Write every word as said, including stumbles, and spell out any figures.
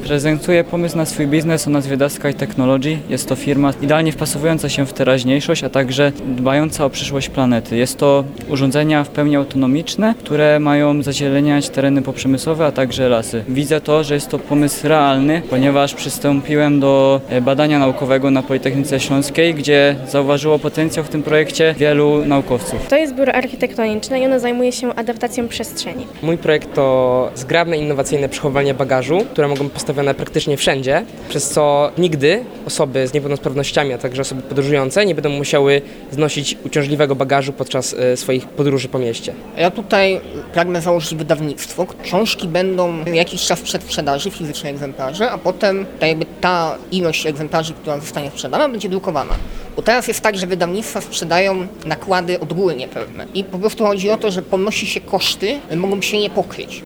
Prezentuję pomysł na swój biznes o nazwie Daskai Technology. Jest to firma idealnie wpasowująca się w teraźniejszość, a także dbająca o przyszłość planety. Jest to urządzenia w pełni autonomiczne, które mają zazieleniać tereny poprzemysłowe, a także lasy. Widzę to, że jest to pomysł realny, ponieważ przystąpiłem do badania naukowego na Politechnice Śląskiej, gdzie zauważyło potencjał w tym projekcie wielu naukowców. To jest biuro architektoniczne i ono zajmuje się adaptacją przestrzeni. Mój projekt to zgrabne, innowacyjne przechowywanie bagażu, które mogą być postawione praktycznie wszędzie, przez co nigdy osoby z niepełnosprawnościami, a także osoby podróżujące nie będą musiały znosić uciążliwego bagażu podczas swoich podróży po mieście. Ja tutaj pragnę założyć wydawnictwo. Książki będą jakiś czas przed sprzedaży, fizyczne egzemplarze, a potem ta, jakby ta ilość egzemplarzy, która zostanie sprzedana, będzie drukowana. Bo teraz jest tak, że wydawnictwa sprzedają nakłady odgórnie pewne i po prostu chodzi o to, że ponosi się koszty, mogą się nie pokryć.